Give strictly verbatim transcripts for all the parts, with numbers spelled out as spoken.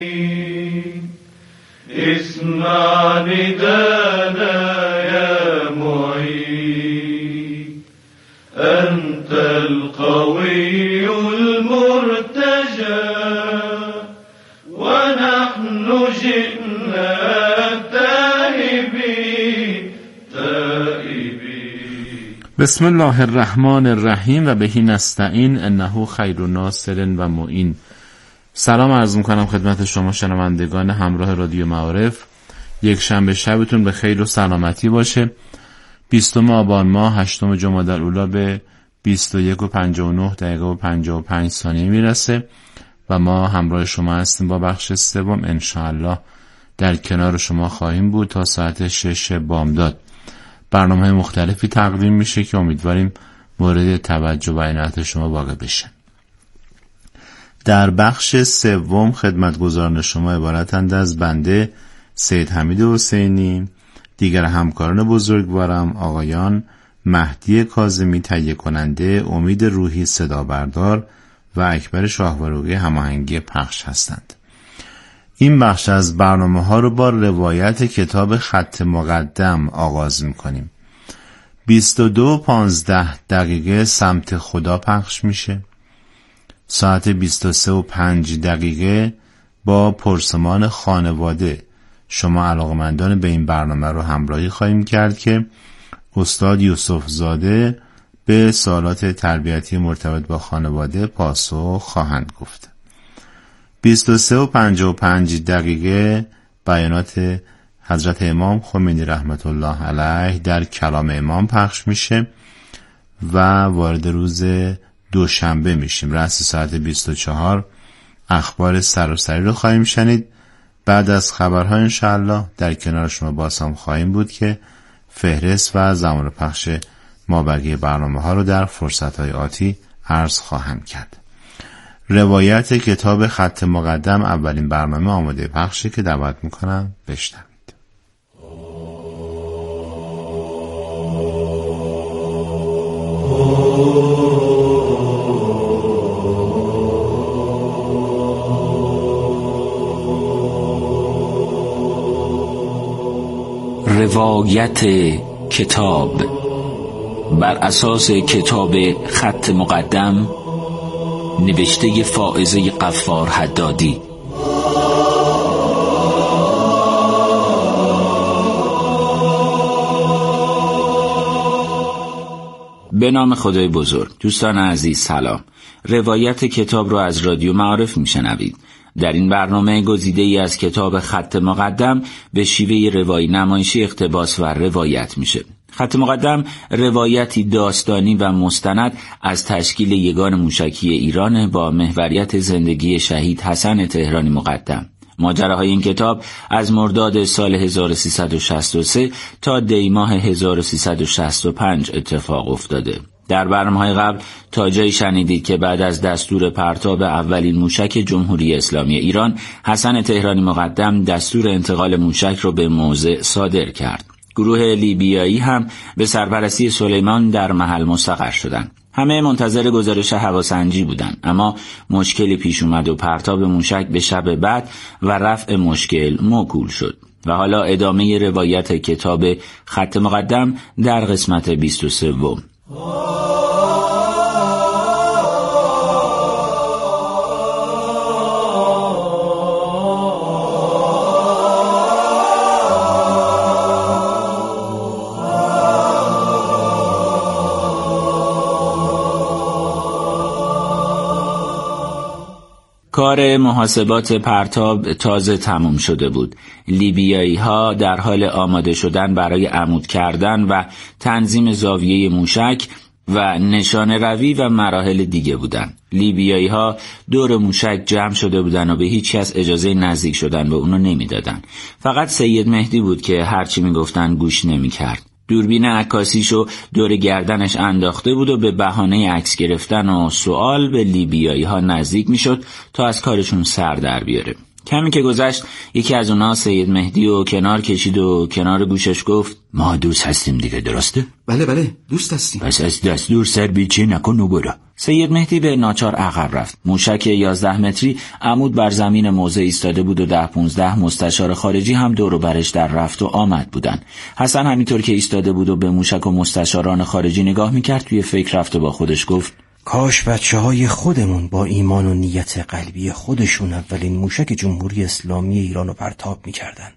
اسمع ندانا يا معين، أنت القوي المرتجى، ونحن جئنا تائبين تائبين. بسم الله الرحمن الرحیم و بهی نستعین انه خیر ناصر و معین. سلام عرض میکنم خدمت شما شنوندگان همراه رادیو معارف. یک شنبه شبتون به خیر و سلامتی باشه. بیستم آبان ماه هشتم جمادی الاولی به بیست و یک و پنجاه و نه دقیقه و پنجاه و پنج ثانیه میرسه و ما همراه شما هستیم با بخش سوم. انشاءالله در کنار شما خواهیم بود تا ساعت شش بامداد. برنامه مختلفی تقدیم میشه که امیدواریم مورد توجه و عنایت شما واقع بشه. در بخش سوم خدمتگزاران شما عبارتند از بنده سید حمید حسینی، دیگر همکاران بزرگوارم آقایان مهدی کاظمی تهیه کننده، امید روحی صدا بردار و اکبر شاهوارقی هماهنگی پخش هستند. این بخش از برنامه ها رو با روایت کتاب خط مقدم آغاز میکنیم. بیست و دو و پانزده دقیقه سمت خدا پخش میشه. ساعت بیست و سه و پنج دقیقه با پرسمان خانواده شما علاقمندان به این برنامه رو همراهی خواهیم کرد که استاد یوسف زاده به سوالات تربیتی مرتبط با خانواده پاسخ خواهند گفت. بیست و سه و پنجاه و پنج دقیقه بیانات حضرت امام خمینی رحمت الله علیه در کلام امام پخش میشه و وارد روز دوشنبه میشیم. رأس ساعت بیست و چهار اخبار سراسری رو خواهیم شنید. بعد از خبرها انشاءالله در کنار شما باز هم خواهیم بود که فهرست و زمان پخش مابقی برنامه ها رو در فرصت های آتی عرض خواهم کرد. روایت کتاب خط مقدم اولین برنامه آماده پخشه که دعوت میکنم بشنوید. روایت کتاب بر اساس کتاب خط مقدم نوشته فائزه غفار حدادی. به نام خدای بزرگ. دوستان عزیز سلام. روایت کتاب رو از رادیو معارف میشنوید. در این برنامه گزیده‌ای از کتاب خط مقدم به شیوه روایی نمایشی اقتباس و روایت میشه. خط مقدم روایتی داستانی و مستند از تشکیل یگان موشکی ایران با محوریت زندگی شهید حسن تهرانی مقدم. ماجراهای این کتاب از مرداد سال هزار و سیصد و شصت و سه تا دی ماه هزار و سیصد و شصت و پنج اتفاق افتاده. در برنامه‌های قبل تا جایی شنیدید که بعد از دستور پرتاب اولین موشک جمهوری اسلامی ایران، حسن تهرانی مقدم دستور انتقال موشک را به موضع صادر کرد. گروه لیبیایی هم به سرپرستی سلیمان در محل مستقر شدند. همه منتظر گزارش هواسنجی بودند، اما مشکلی پیش اومد و پرتاب موشک به شب بعد و رفع مشکل موکول شد. و حالا ادامه روایت کتاب خط مقدم در قسمت بیست و سه. کار محاسبات پرتاب تازه تموم شده بود. لیبیایی ها در حال آماده شدن برای عمود کردن و تنظیم زاویه موشک و نشانه روی و مراحل دیگه بودن. لیبیایی ها دور موشک جمع شده بودن و به هیچ کس اجازه نزدیک شدن به اونو نمیدادن. فقط سید مهدی بود که هرچی میگفتن گوش نمیکرد. دوربین عکاسیشو دور گردنش انداخته بود و به بهانه عکس گرفتن و سوال به لیبیایی ها نزدیک میشد تا از کارشون سر در بیاره. کمی که گذشت یکی از اونا سید مهدی و کنار کشید و کنار گوشش گفت ما دوست هستیم دیگه، درسته؟ بله بله دوست هستیم. پس از دستور سر بیچی نکن و برو. سید مهدی به ناچار عقب رفت. موشک یازده متری عمود بر زمین موضع ایستاده بود و ده پونزده مستشار خارجی هم دور و برش در رفت و آمد بودن. حسن همینطور که ایستاده بود و به موشک و مستشاران خارجی نگاه میکرد توی فکر رفت و با خودش گفت کاش بچه های خودمون با ایمان و نیت قلبی خودشون اولین موشک جمهوری اسلامی ایران رو پرتاب میکردن.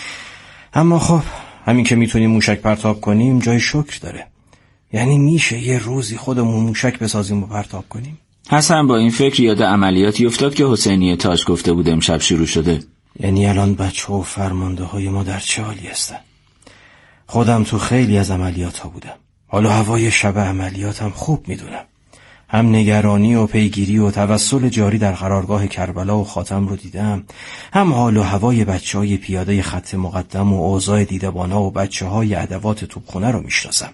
اما خب همین که میتونیم موشک پرتاب کنیم جای شکر داره. یعنی میشه یه روزی خودمون موشک بسازیم و پرتاب کنیم؟ حسن با این فکر یاد عملیاتی افتاد که حسینی تاج گفته بود امشب شروع شده. یعنی الان بچه و فرمانده های ما در چه حالی هستن؟ خودم تو خیلی از عملیات ها بودم. حالا هوای شب عملیاتم خوب میدونم. هم نگرانی و پیگیری و توسل جاری در قرارگاه کربلا و خاتم رو دیدم، هم حال و هوای بچهای پیاده خط مقدم و اوضاع دیدبانا و بچهای ادوات توپخونه رو میشناسم.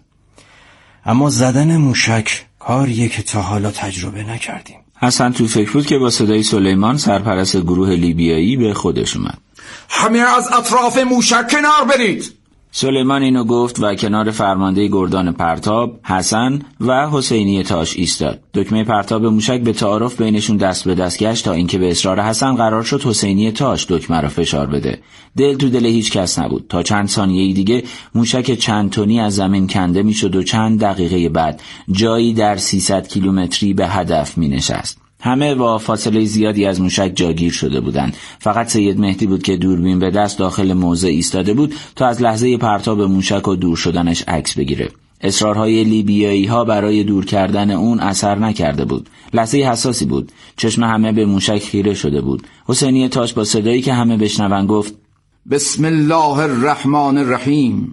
اما زدن موشک کاریه که تا حالا تجربه نکردیم. حسن تو فکر بود که با صدای سلیمان سرپرست گروه لیبیایی به خودش اومد. همه از اطراف موشک کنار برید. سلیمان اینو گفت و کنار فرمانده گردان پرتاب حسن و حسینی تاج ایستاد. دکمه پرتاب موشک به تعارف بینشون دست به دست گشت تا اینکه به اصرار حسن قرار شد حسینی تاج دکمه رو فشار بده. دل تو دل هیچ کس نبود. تا چند ثانیه دیگه موشک چند تنی از زمین کنده میشد و چند دقیقه بعد جایی در سیصد کیلومتری به هدف مینشست. همه با فاصله زیادی از موشک جاگیر شده بودند. فقط سید مهدی بود که دوربین به دست داخل موضع ایستاده بود تا از لحظه پرتاب موشک و دور شدنش عکس بگیره. اصرارهای لیبیایی ها برای دور کردن اون اثر نکرده بود. لحظه حساسی بود. چشم همه به موشک خیره شده بود. حسینی تاج با صدایی که همه بشنون گفت بسم الله الرحمن الرحیم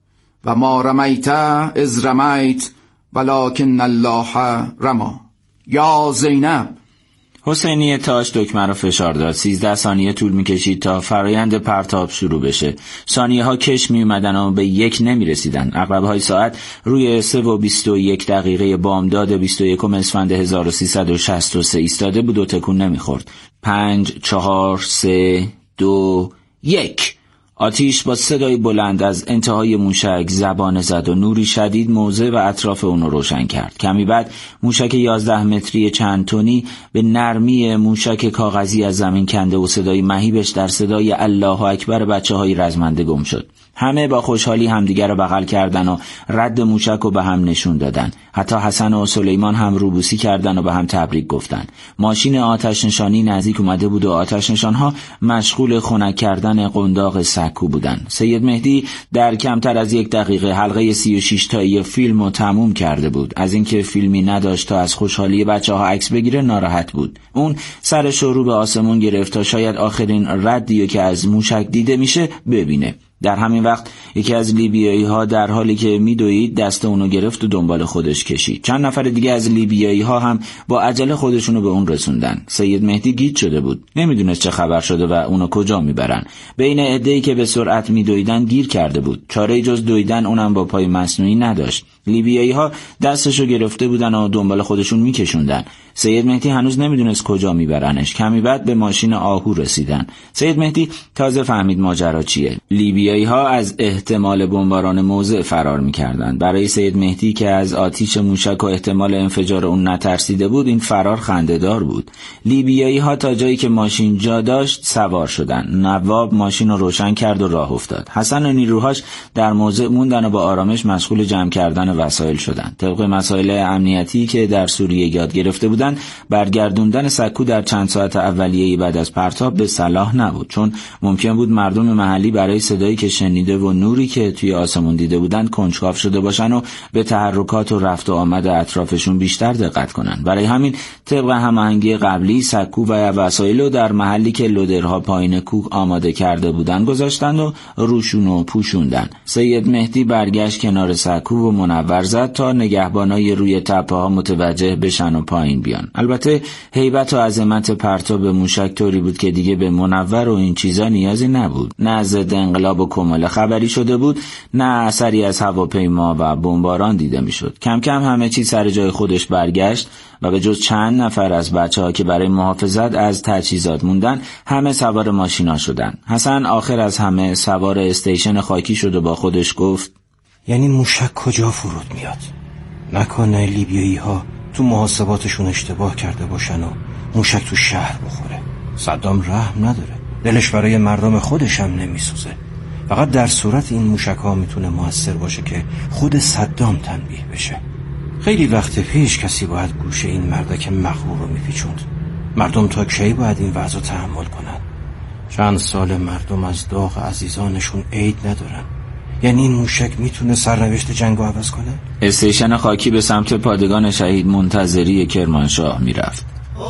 و ما رمیت از رمیت ولکن الله رما. یا زینب. حسینی تاج دکمه رو فشار داد. سیزده ثانیه طول میکشید تا فرایند پرتاب شروع بشه. ثانیه ها کش می اومدن و به یک نمی رسیدن. عقربه های ساعت روی سه و بیست و یک دقیقه بامداد بیست و یکم اسفند هزار و سیصد و شصت و سه ایستاده بود و تکون نمی خورد. پنج، چهار، سه، دو، یک. آتیش با صدای بلند از انتهای موشک زبانه زد و نوری شدید موضع و اطراف اون رو روشن کرد. کمی بعد موشک یازده متری چند تنی به نرمی موشک کاغذی از زمین کنده و صدای مهیبش در صدای الله اکبر بچه های رزمنده گم شد. همه با خوشحالی همدیگر رو بغل کردن و رد موشک رو به هم نشون دادن. حتی حسن و سلیمان هم روبوسی کردن و به هم تبریک گفتن. ماشین آتش نشانی نزدیک اومده بود و آتش نشانها مشغول خنک کردن قنداق سکو بودن. سید مهدی در کمتر از یک دقیقه حلقه سی و شش تایی فیلم رو تموم کرده بود. از اینکه فیلمی نداشت تا از خوشحالی بچه ها عکس بگیره ناراحت بود. اون سرش رو به آسمون گرفت تا شاید آخرین ردی که از موشک دیده میشه ببینه. در همین وقت یکی از لیبیایی ها در حالی که میدوید دست اونو گرفت و دنبال خودش کشید. چند نفر دیگه از لیبیایی ها هم با عجله خودشونو به اون رسوندن. سید مهدی گیج شده بود. نمیدونست چه خبر شده و اونو کجا میبرن. بین عده‌ای که به سرعت میدویدن گیر کرده بود. چاره‌ای جز دویدن اونم با پای مصنوعی نداشت. لیبیایی ها دستشو گرفته بودن و دنبال خودشون میکشوندن. سید مهدی هنوز نمیدونست کجا میبرنش. کمی بعد به ماشین آهو رسیدن. سید مهدی تازه فهمید ماجرا چیه. لیبیایی ها از احتمال بمباران موضع فرار میکردن. برای سید مهدی که از آتش موشک و احتمال انفجار اون نترسیده بود این فرار خنده‌دار بود. لیبیایی ها تا جایی که ماشین جا داشت سوار شدن. نواب ماشین رو روشن کرد و راه افتاد. حسن و نیروهاش در موضع موندن و با آرامش مشغول جمع کردن وسایل شدن. طبق مسائل امنیتی که در سوریه یاد گرفته بودن برگردوندن سکو در چند ساعت اولیه بعد از پرتاب به صلاح نبود، چون ممکن بود مردم محلی برای صدایی که شنیده و نوری که توی آسمون دیده بودن کنجکاو شده باشن و به تحرکات و رفت و آمد اطرافشون بیشتر دقت کنن. برای همین طبق هماهنگی قبلی سکو و وسایل رو در محلی که لودرها پایین کوه آماده کرده بودن گذاشتن و روشون رو پوشوندن. سید مهدی برگشت کنار سکو و منور مصور زد تا نگهبانای روی تپه ها متوجه بشن و پایین بیان. البته هیبت و عظمت پرتاب موشک طوری بود که دیگه به منور و این چیزا نیازی نبود. نه ضد انقلاب و کمال خبری شده بود، نه اثری از هواپیما و بمباران دیده میشد. کم کم همه چیز سر جای خودش برگشت و به جز چند نفر از بچه‌ها که برای محافظت از تجهیزات موندن، همه سوار ماشینا شدن. حسن آخر از همه سوار استیشن خاکی شد و با خودش گفت: یعنی موشک کجا فرود میاد؟ نکنه لیبیایی ها تو محاسباتشون اشتباه کرده باشن و موشک تو شهر بخوره. صدام رحم نداره، دلش برای مردم خودش هم نمیسوزه. فقط در صورت این موشک ها میتونه موثر باشه که خود صدام تنبیه بشه. خیلی وقت پیش کسی باید گوشه این مردک مغرور رو میپیچوند. مردم تا کی باید این وضع تحمل کنن؟ چند سال مردم از داغ عزیزانشون عید ندارن. یعنی این موشک میتونه سرنوشت جنگو عوض کنه؟ استیشن خاکی به سمت پادگان شهید منتظری کرمانشاه میرفت.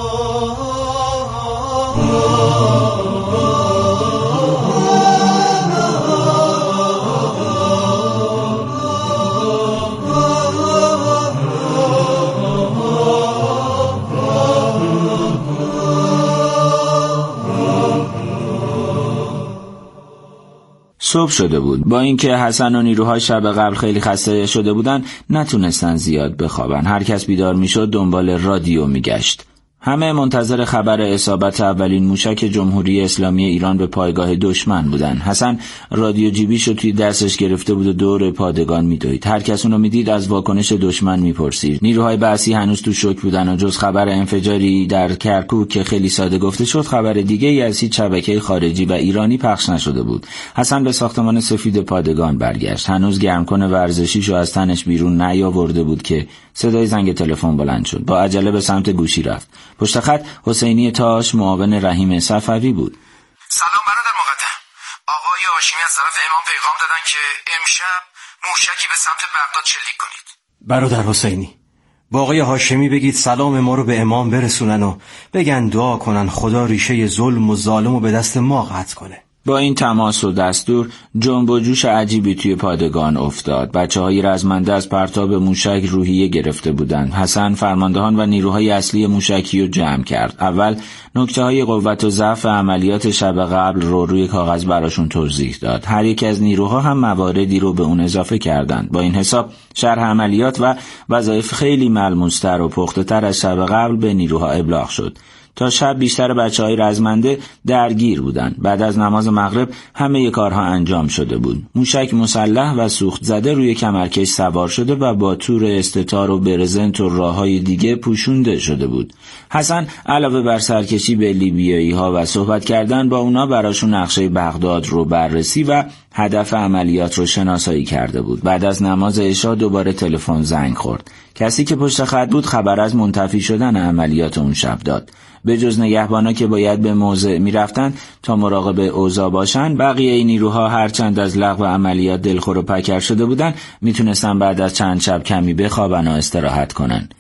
صبح شده بود. با اینکه حسن و نیروهای شب قبل خیلی خسته شده بودن، نتونستن زیاد بخوابن. هر کس بیدار میشد دنبال رادیو میگشت. همه منتظر خبر اصابت اولین موشک جمهوری اسلامی ایران به پایگاه دشمن بودن. حسن رادیو جیبیشو توی دستش گرفته بود و دور پادگان میدوید. هر کس اونو میدید از واکنش دشمن میپرسید. نیروهای بعثی هنوز تو شوک بودن و جز خبر انفجاری در کرکوک که خیلی ساده گفته شد، خبر دیگه ای از هیچ شبکه خارجی و ایرانی پخش نشده بود. حسن به ساختمان سفید پادگان برگشت. هنوز گرمکن ورزشیشو از تنش بیرون نیاورده بود که صدای زنگ تلفن بلند شد. با عجله به سمت گوشی رفت. پشت خط حسینی تاش، معاون رحیم صفوی بود. سلام برادر مقدم. آقای هاشمی از طرف امام پیغام دادن که امشب موشکی به سمت بغداد شلیک کنید. برادر حسینی، با آقای هاشمی بگید سلام ما رو به امام برسونن و بگن دعا کنن خدا ریشه ظلم و ظالم رو به دست ما قطع کنه. با این تماس و دستور جنب و جوش عجیبی توی پادگان افتاد. بچه‌های رزمنده از پرتاب موشک روحیه گرفته بودند. حسن فرماندهان و نیروهای اصلی موشکی رو جمع کرد. اول نکته‌های قوت و ضعف عملیات شب قبل رو روی کاغذ براشون توضیح داد. هر یک از نیروها هم مواردی رو به اون اضافه کردند. با این حساب شرح عملیات و وظایف خیلی ملموس‌تر و پخته‌تر از شب قبل به نیروها ابلاغ شد. تا شب بیشتر بچه‌های رزمنده درگیر بودند. بعد از نماز مغرب همه کارها انجام شده بود. موشک مسلح و سوخت زده روی کمرکش سوار شده و با تور استتار و برزنت و راههای دیگه پوشونده شده بود. حسن علاوه بر سرکشی به لیبیایی ها و صحبت کردن با اونا، براشون نقشه بغداد رو بررسی و هدف عملیات رو شناسایی کرده بود. بعد از نماز عشا دوباره تلفن زنگ خورد. کسی که پشت خط بود خبر از منتفی شدن عملیات اون شب داد. به جز نگهبانا که باید به موضع می رفتن تا مراقب اوضاع باشن، بقیه این نیروها هرچند از لغو عملیات دلخور و پکر شده بودن، می تونستن بعد از چند شب کمی بخوابن و استراحت کنن.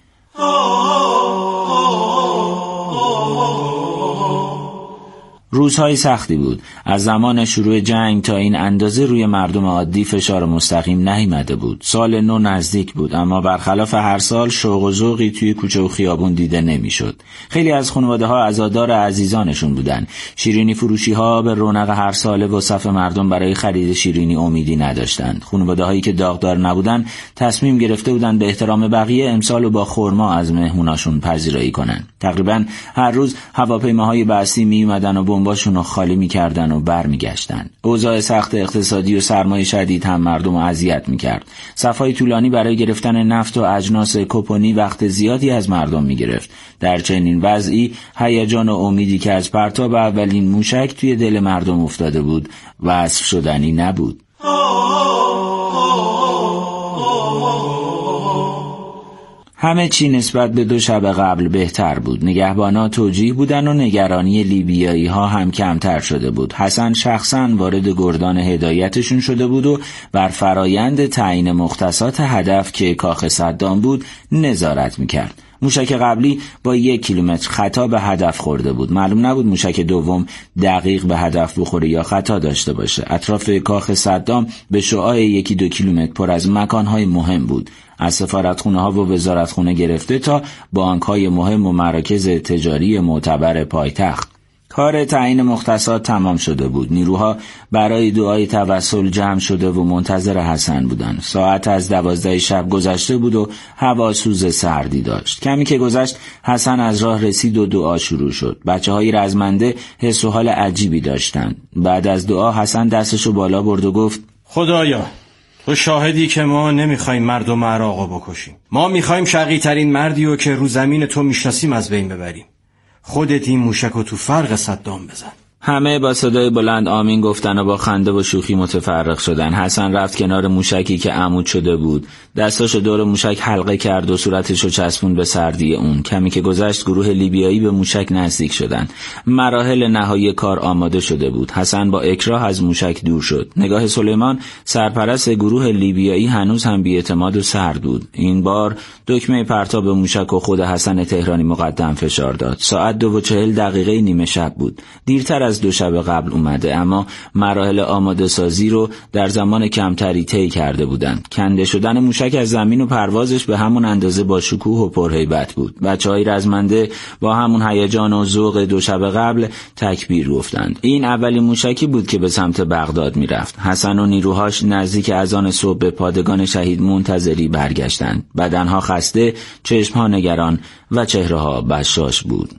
روزهای سختی بود. از زمان شروع جنگ تا این اندازه روی مردم عادی فشار مستقیم نیامده بود. سال نو نزدیک بود، اما برخلاف هر سال شوق و ذوقی توی کوچه و خیابون دیده نمیشد. خیلی از خانواده‌ها عزادار عزیزانشون بودن. شیرینی فروشی‌ها به رونق هر ساله و صف مردم برای خرید شیرینی امیدی نداشتند. خانواده‌هایی که داغدار نبودن تصمیم گرفته بودند به احترام بقیه امسالو با خرما از مهموناشون پذیرایی کنن. تقریبا هر روز هواپیماهای بعثی میومدن و بمباشون رو خالی میکردن و برمیگشتن. اوضاع سخت اقتصادی و سرمایه شدید هم مردم رو اذیت میکرد. صفای طولانی برای گرفتن نفت و اجناس کپونی وقت زیادی از مردم میگرفت. در چنین وضعی هیجان و امیدی که از پرتاب اولین موشک توی دل مردم افتاده بود وصف شدنی نبود. همه چی نسبت به دو شب قبل بهتر بود. نگهبانا توجیه بودن و نگرانی لیبیایی ها هم کمتر شده بود. حسن شخصا وارد گردان هدایتشون شده بود و بر فرایند تعیین مختصات هدف که کاخ صدام بود نظارت میکرد. موشک قبلی با یک کیلومتر خطا به هدف خورده بود. معلوم نبود موشک دوم دقیق به هدف بخوره یا خطا داشته باشه. اطراف کاخ صدام به شعاع یکی دو کیلومتر پر از مکانهای مهم بود. از سفارتخونه ها و وزارتخونه گرفته تا بانک های مهم و مراکز تجاری معتبر پایتخت. کار تعیین مختصات تمام شده بود. نیروها برای دعای توسل جمع شده و منتظر حسن بودند. ساعت از دوازده شب گذشته بود و هوا سوز سردی داشت. کمی که گذشت حسن از راه رسید و دعا شروع شد. بچه های رزمنده حس و حال عجیبی داشتند. بعد از دعا حسن دستشو بالا برد و گفت: خدایا، تو شاهدی که ما نمیخوایم مردم عراقو بکشیم. ما میخوایم شقی ترین مردی و که رو زمین تو میشناسیم از بین ببریم. خودت این موشکو تو فرق صدام بزن. همه با صدای بلند آمین گفتن و با خنده و شوخی متفرق شدن. حسن رفت کنار موشکی که عمود شده بود. دستاشو دور موشک حلقه کرد و صورتشو چسبوند به سردی اون. کمی که گذشت گروه لیبیایی به موشک نزدیک شدن. مراحل نهایی کار آماده شده بود. حسن با اکراه از موشک دور شد. نگاه سلیمان سرپرست گروه لیبیایی هنوز هم بی‌اعتماد و سرد بود. این بار دکمه پرتاب موشک و خود حسن تهرانی مقدم فشار داد. ساعت دو و چهل دقیقه نیمه شب بود. دیرتر از دو شب قبل اومده، اما مراحل آماده سازی رو در زمان کمتری طی کرده بودند. کنده شدن موشک از زمین و پروازش به همون اندازه با شکوه و پرهیبت بود. بچه‌های رزمنده با همون هیجان و ذوق دو شب قبل تکبیر گفتند. این اولین موشکی بود که به سمت بغداد میرفت. حسن و نیروهاش نزدیک اذان صبح به پادگان شهید منتظری برگشتند. بدنها خسته، چشمها نگران و چهره‌ها بشاش بود.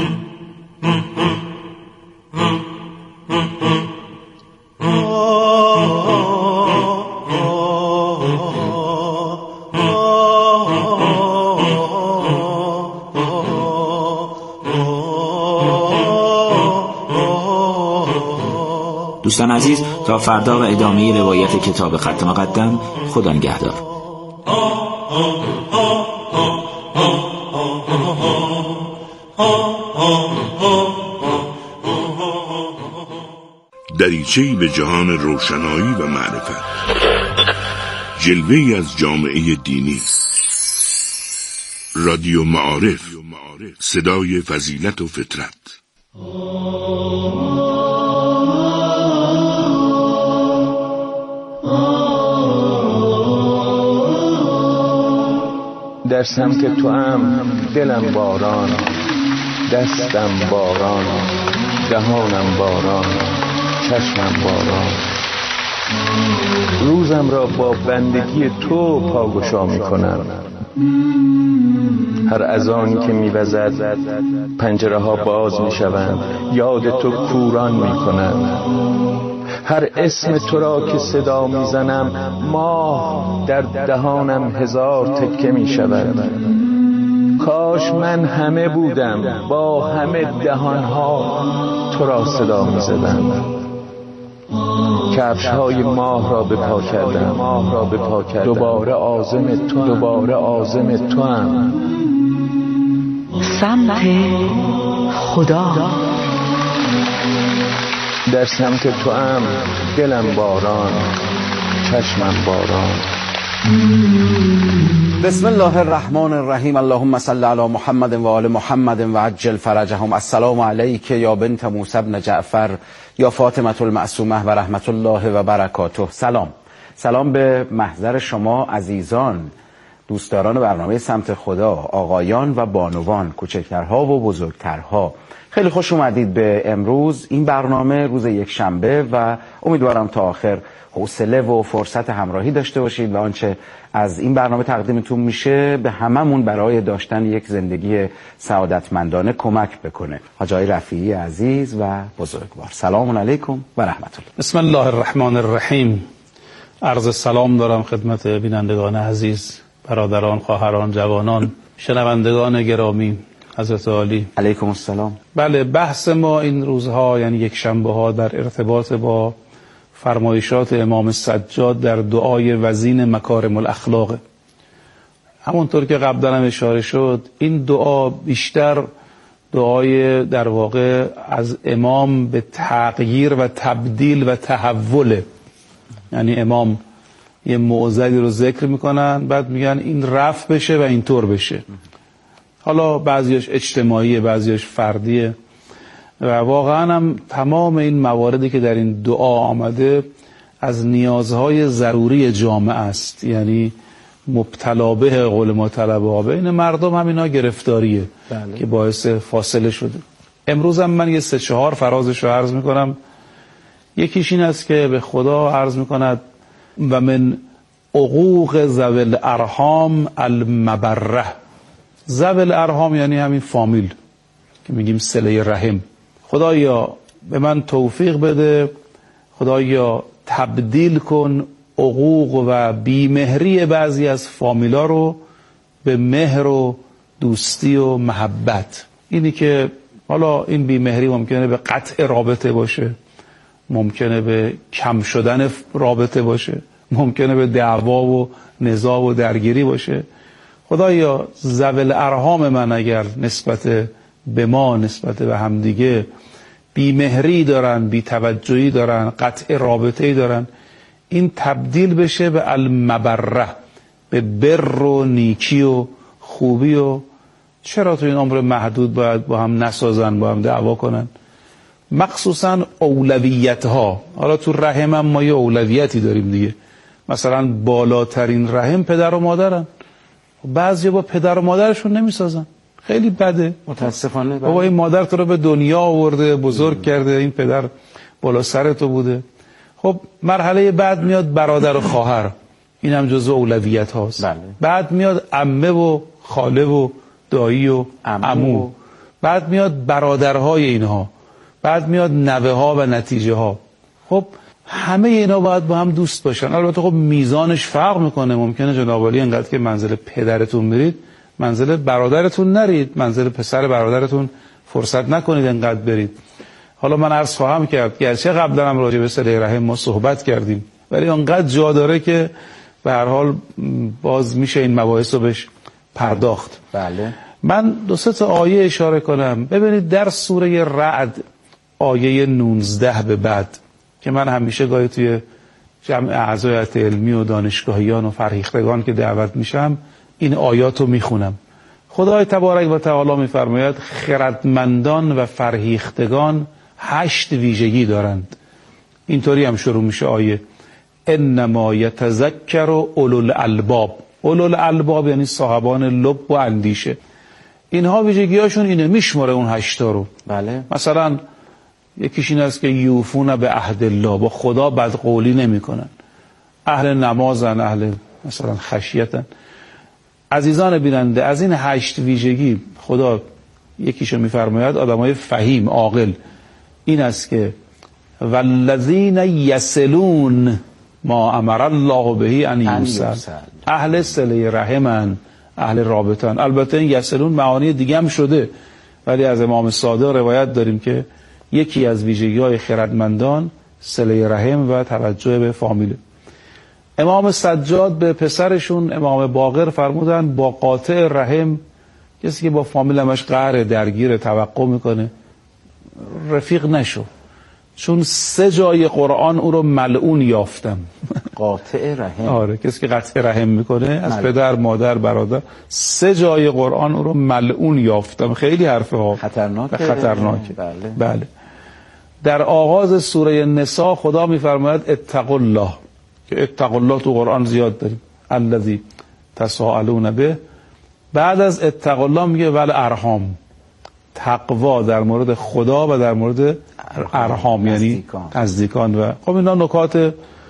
دوستان عزیز، تا فردا و ادامه روایت کتاب خط مقدم. خدا نگهدار. دریچه‌ای به جهان روشنایی و معرفت، جلوه‌ای از جامعه دینی. رادیو معارف، صدای فضیلت و فطرت. در سمت تو ام دلم باران، دستم باران، دهانم باران، چشمم باران. روزم را با بندگی تو پاگشا می کنم. هر اذانی که می وزد پنجره ها باز می شوند، یاد تو کوران می کنند. هر اسم تو را که صدا می زنم، ماه در دهانم هزار تکه می شود. کاش من همه بودم، با همه دهانها تو را صدا می زدم. کفش های ماه را به پا کردم، ماه را به پا کردم. دوباره عازم تو، دوباره عازم تو هم. سمت خدا. در سمت تو هم دلم باران، چشمم باران. بسم الله الرحمن الرحیم. اللهم صل علی محمد و آل محمد و عجل فرجهم. السلام علیک یا بنت موسی بن جعفر یا فاطمه المعصومه و رحمت الله و برکاته. سلام سلام به محضر شما عزیزان، دوستداران برنامه سمت خدا، آقایان و بانوان، کوچکترها و بزرگترها. خیلی خوش اومدید به امروز. این برنامه روز یک شنبه و امیدوارم تا آخر حوصله و فرصت همراهی داشته باشید و آنچه از این برنامه تقدیمتون میشه به هممون برای داشتن یک زندگی سعادتمندانه کمک بکنه. حاج آقای رفیعی عزیز و بزرگوار، سلام علیکم و رحمت الله. بسم الله الرحمن الرحیم. عرض سلام دارم خدمت بینندگان عزیز، برادران، خواهران، جوانان، شنوندگان گرامی. حضرت عالی علیکم السلام. بله، بحث ما این روزها یعنی یک شنبه ها در ارتباط با فرمایشات امام سجاد در دعای وزین مکارم الاخلاق. همونطور که قبلا هم اشاره شد، این دعا بیشتر دعای در واقع از امام به تغییر و تبدیل و تحوله. یعنی امام یه معضلی رو ذکر میکنن، بعد میگن این رفع بشه و اینطور بشه. حالا بعضیش اجتماعیه، بعضیش فردیه و واقعا هم تمام این مواردی که در این دعا آمده از نیازهای ضروری جامعه است. یعنی مبتلا به قول ما طلبه ها بین مردم همینا گرفتاریه بله. که باعث فاصله شده. امروز هم من یه سه چهار فرازش رو عرض میکنم. یکیش این است که به خدا عرض میکند و من عقوق ذوی الارحام المبره. ذوی الارحام یعنی همین فامیل که میگیم صله رحم. خدایا به من توفیق بده، خدایا تبدیل کن عقوق و بیمهری بعضی از فامیلا رو به مهر و دوستی و محبت. اینی که حالا این بیمهری ممکنه به قطع رابطه باشه، ممکنه به کم شدن رابطه باشه، ممکنه به دعوا و نزاع و درگیری باشه. خدایا ذوی الارحام من اگر نسبت به ما، نسبت به همدیگه بیمهری دارن، بی‌توجهی دارن، قطع رابطه‌ای دارن، این تبدیل بشه به المبره، به بر و نیکی و خوبی. و چرا تو این عمر محدود باید با هم نسازن، با هم دعوا کنن؟ مخصوصا اولویت ها. حالا تو رحم هم ما یه اولویتی داریم دیگه. مثلا بالاترین رحم پدر و مادرن. بعضی با پدر و مادرشون نمیسازن، خیلی بده متاسفانه. بابا این مادر تو رو به دنیا آورده، بزرگ کرده، این پدر بالا سر تو بوده. خب مرحله بعد میاد برادر و خواهر، این هم جزو اولویت هاست. بله. بعد میاد عمه و خاله و دایی و عمو. بعد میاد برادرهای اینها، بعد میاد نوه ها و نتیجه ها. خب همه اینا باید با هم دوست باشن. البته خب میزانش فرق میکنه. ممکنه جناب عالی اینقدر که منزل پدرتون برید، منزل برادرتون نرید، منزل پسر برادرتون فرصت نکنید اینقدر برید. حالا من عرض خواهم کرد گرچه قبلا هم راجع به صله رحم ما صحبت کردیم، ولی اونقدر جا داره که به هر حال باز میشه این مباحث رو بهش پرداخت. بله. من دو سه تا آیه اشاره کنم. ببینید در سوره رعد آیه نوزده به بعد که من همیشه گاهی توی جمع اعضای هیئت علمی و دانشگاهیان و فرهیختگان که دعوت میشم این آیات رو میخونم. خدای تبارک و تعالی میفرماید خردمندان و فرهیختگان هشت ویژگی دارند. اینطوری هم شروع میشه آیه: انما یتذکر اولو الالباب. اولو الالباب یعنی صاحبان لب و اندیشه. اینها ویژگی‌هاشون اینه، میشماره اون هشتا رو. بله. مثلا یکیش این است که یوفون به عهد الله، با خدا بدقولی نمیکنن، اهل نمازن، اهل مثلا خشیتن. عزیزان بیننده، از این هشت ویژگی خدا یکیشو میفرماید آدمای فهیم عاقل این است که والذین یصلون ما امر الله به ان یوصل. اهل صله رحمن، اهل رابطن. البته این یصلون معانی دیگه هم شده، ولی از امام صادق روایت داریم که یکی از ویژگی‌های خردمندان صله رحم و توجه به فامیل. امام سجاد به پسرشون امام باقر فرمودن با قاطع رحم، کسی که با فامیل همش قهر، درگیر، توقع میکنه، رفیق نشو، چون سه جای قرآن او رو ملعون یافتم. قاطع رحم. آره، کسی که قطع رحم میکنه از مل... پدر، مادر، برادر، سه جای قرآن او رو ملعون یافتم. خیلی حرفه ها خطرناکه. خطرناکه. بله. بله. در آغاز سوره نساء خدا میفرماید اتقوا الله، که اتقوا الله تو قرآن زیاد داریم، الذی تساءلون به. بعد از اتقوا الله میگه ول ارحام، تقوا در مورد خدا و در مورد ارحام یعنی نزدیکان. و خب اینا نکات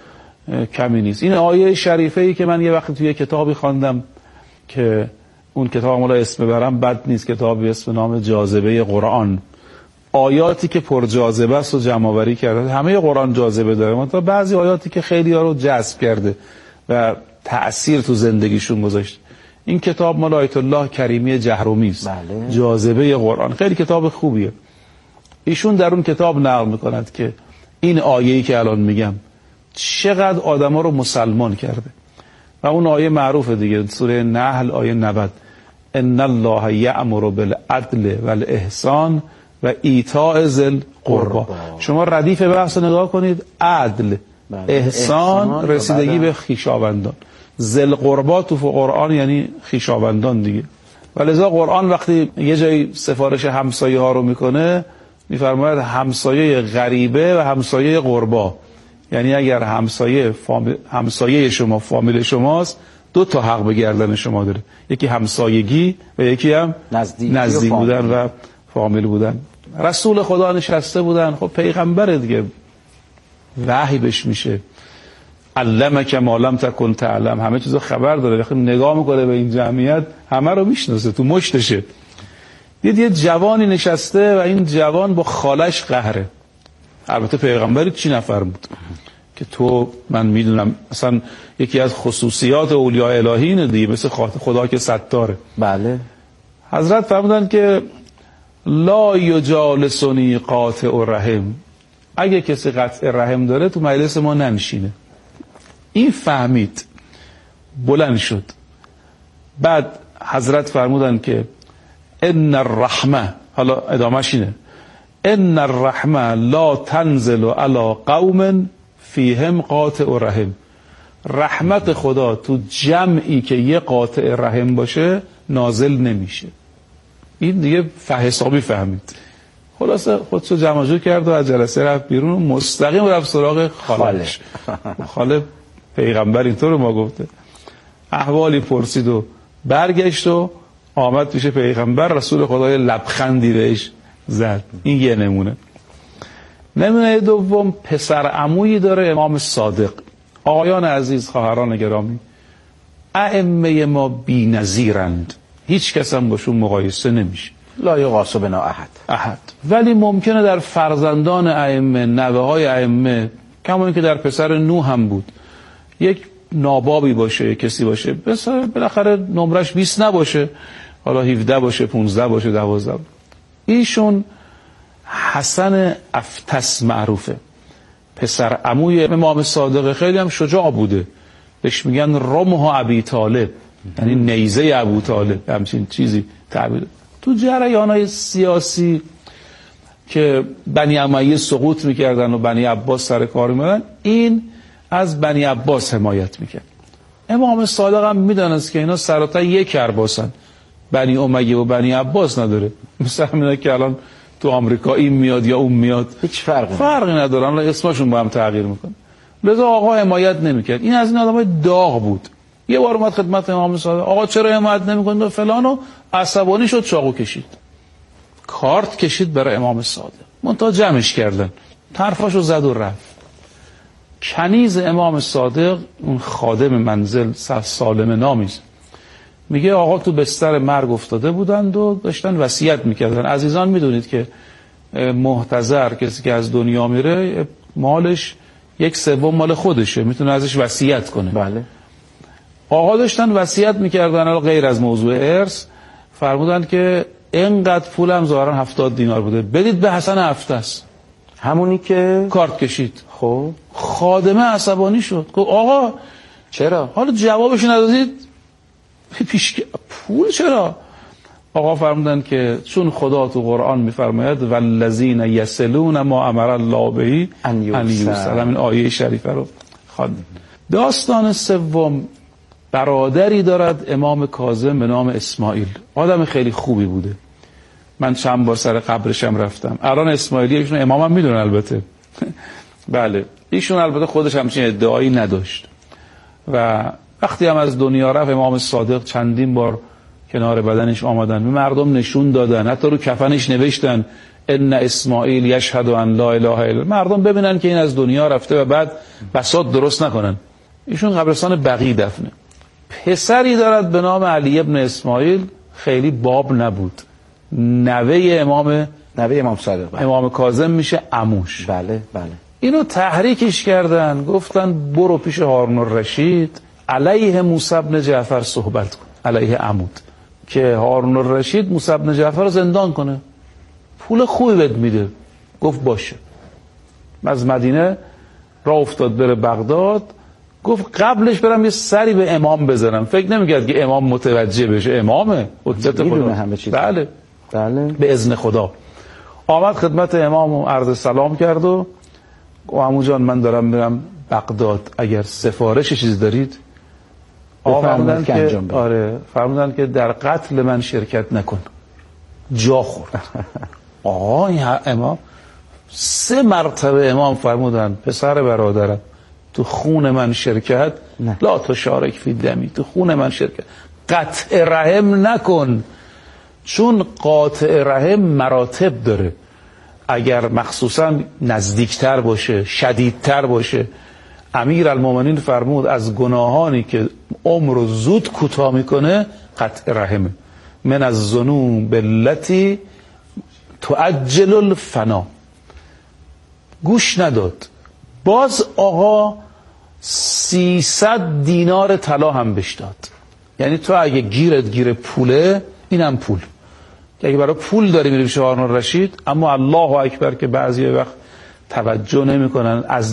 کمی نیست. این آیه شریفه ای که من یه وقت توی کتابی خواندم که اون کتاب مولا اسم برم بد نیست، کتابی اسم نام جاذبه قرآن، آیاتی که پر جاذبه است و جمع آوری کرده. همه قرآن جاذبه داره، مثلا بعضی آیاتی که خیلی ها رو جذب کرده و تأثیر تو زندگیشون گذاشته. این کتاب مال آیت الله کریمی جهرومی است. بله. جاذبه قرآن خیلی کتاب خوبیه. ایشون در اون کتاب نقل میکند که این آیه‌ای که الان میگم چقدر آدما رو مسلمان کرده. و اون آیه معروفه دیگه، سوره نحل آیه نود: ان الله یأمر بالعدل والاحسان و ایتاء ذی القربی. شما ردیف بحث نگاه کنید، عدل، بله. احسان, احسان رسیدگی به خویشاوندان. ذی القربی تو قرآن یعنی خویشاوندان دیگه. ولذا قرآن وقتی یه جای سفارش همسایه ها رو میکنه میفرماید همسایه غریبه و همسایه قربا. یعنی اگر همسایه فامیل، همسایه شما فامیل شماست، دو تا حق به گردن شما داره، یکی همسایگی و یکی هم نزدیک, نزدیک بودن و فامیل بودن. رسول خدا نشسته بودن، خب پیغمبر دیگه وحی بهش میشه، علمک ما لم تکن تعلم، همه چیزو خبر داره. وقتی نگاه میکنه به این جمعیت همه رو میشناسه، تو مشتشه. دید یه جوانی نشسته و این جوان با خالش قهره. البته پیغمبری چی نفرمود که تو، من میدونم اصلا یکی از خصوصیات اولیاء الهی اینه دیگه، مثل خدا که ستاره. بله. حضرت فرمودن که لا یجالسنی قاطع الرحم، اگه کسی قطع رحم داره تو مجلس ما ننشینه. این فهمید، بلند شد. بعد حضرت فرمودن که ان الرحمه، حالا ادامهش اینه، ان الرحمه لا تنزل علی قوم فیهم قاطع رحم، رحمت خدا تو جمعی که یه قاطع رحم باشه نازل نمیشه. این دیگه حسابی فهمید. خلاصه خودشو جمع جور کرد و از جلسه رفت بیرون و مستقیم رفت سراغ خالش. خاله پیغمبر اینطور رو ما گفته. احوالی پرسید و برگشت و آمد پیش پیغمبر. رسول خدای لبخندی بهش زد. این یه نمونه. نمونه دوم، پسر عمویی داره امام صادق. آقایان عزیز، خواهران گرامی، ائمه ما بی‌نظیرند، هیچ کس هم باشون مقایسه نمیشه. لا یقاس بنا احد احد. ولی ممکنه در فرزندان ائمه، نوه های ائمه، کما اینکه در پسر نوح هم بود، یک نابابی باشه، کسی باشه بسیار بالاخره نمرش بیست نباشه، حالا هفده باشه، پونزده باشه، دوازده. ایشون حسن افتس معروفه، پسر عموی امام صادق، خیلی هم شجاع بوده، بهش میگن رمح ابی طالب، یعنی نیزه ابو طالب، همچین چیزی تعبیر. تو جریان‌های سیاسی که بنی امیه سقوط میکردن و بنی عباس سر کار میمدن، این از بنی عباس حمایت میکرد. امام صادق هم میدونست که اینا سراتا یک کرباسن، بنی امیه و بنی عباس نداره. مثل همینا که الان تو آمریکا این میاد یا اون میاد، هیچ فرقی فرقی ندارن، اسمشون با هم تغییر میکنه. لذا آقا حمایت نمیکرد. این از این آدمای داغ بود. یه بار اومد خدمت امام صادق، آقا چرا حمایت نمیکنید و فلانو، عصبانی شد، چاقو کشید، کارت کشید برای امام صادق. منتها جمعش کردن، طرفاشو زد و رفت. کنیز امام صادق، اون خادم منزل سالم نامیز، میگه آقا تو بستر مرگ افتاده بودند و داشتن وصیت میکردن. عزیزان میدونید که محتضر، کسی که از دنیا میره، مالش یک سوم مال خودشه، میتونه ازش وصیت کنه. بله. آقا داشتن وصیت میکردن، غیر از موضوع ارث، فرمودن که اینقدر پولم ظاهرا هفتاد دینار بوده، بدید به حسن افتس، همونی که کارت کشید. خب خادمه عصبانی شد، گفت آقا چرا؟ حالا جوابش ندادید؟ پیش پول چرا؟ آقا فرمودن که چون خدا تو قرآن میفرماید والذین یصلون ما امر الله به ان یوصل، این آیه شریفه رو خواند. داستان سوم، برادری دارد امام کاظم به نام اسماعیل، آدم خیلی خوبی بوده. من چند بار سر قبرشم رفتم. الان اسماعیلی ایشون امامم میدونن البته. بله، ایشون البته خودش همچین ادعایی نداشت و وقتی هم از دنیا رفت، امام صادق چندین بار کنار بدنش آمدن، به مردم نشون دادن، حتی رو کفنش نوشتن ان اسماعیل یشهد ان لا اله الا الله، مردم ببینن که این از دنیا رفته و بعد بساط درست نکنن. ایشون قبرستان بقیع دفنه. پسری دارد به نام علی ابن اسماعیل، خیلی باب نبود، نوه امام نوه امام صادق، بله. امام کاظم میشه عموش. بله بله. اینو تحریکش کردن، گفتن برو پیش هارون الرشید علیه موسی بن جعفر صحبت کن، علیه عمود، که هارون الرشید موسی بن جعفر رو زندان کنه، پول خوبی بهت میده. گفت باشه. از مدینه راه افتاد بره بغداد، گفت قبلش برم یه سری به امام بزنم. فکر نمیکرد که امام متوجه بشه، امامه، حجت خدا. همه چیز. بله بله، به اذن خدا. آمد خدمت امام و عرض سلام کرد و عمو جان من دارم میرم بغداد، اگر سفارش چیز دارید. فرمودن که آره، فرمودن که در قتل من شرکت نکن، جا خورد. آقا این امام سه مرتبه امام فرمودن پسر برادرم تو خون من شرکت نه. لا تشارک فی دمی، تو خون من شرکت. قطع رحم نکن، چون قاطع رحم مراتب داره. اگر مخصوصا نزدیکتر باشه، شدیدتر باشه. امیر المومنین فرمود از گناهانی که عمر رو زود کوتاه میکنه قطع رحمه. من از ذنوب التی تعجل الفنا. گوش نداد. باز آقا سیصد دینار طلا هم بهش داد. یعنی تو اگه گیرت گیر پوله، اینم پول. که اگه برای پول داری میری پیش هارون الرشید، اما الله اکبر که بعضی وقت توجه نمیکنن، از